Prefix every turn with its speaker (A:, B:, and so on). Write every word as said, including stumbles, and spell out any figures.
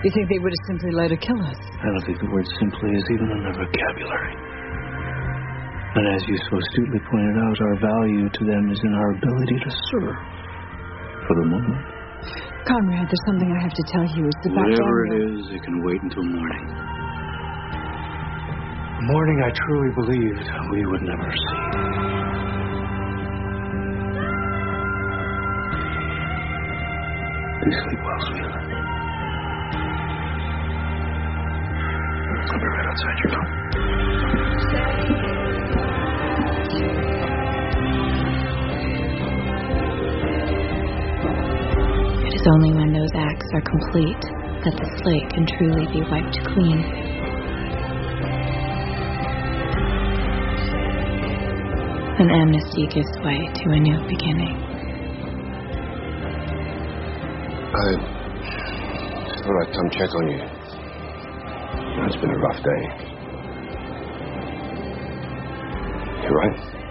A: You think they would have simply let her kill us?
B: I don't think the word simply is even in their vocabulary. And as you so astutely pointed out, our value to them is in our ability to serve. For the moment.
A: Conrad, there's something I have to tell you. It's about
B: Whatever
A: Daniel.
B: it is, it can wait until morning. A morning I truly believed we would never see. Do sleep well, sweetheart. I'll be right outside your door.
C: It is only when those acts are complete that the slate can truly be wiped clean. An amnesty gives way to a new beginning.
D: I thought I'd come check on you. It's been a rough day. You right?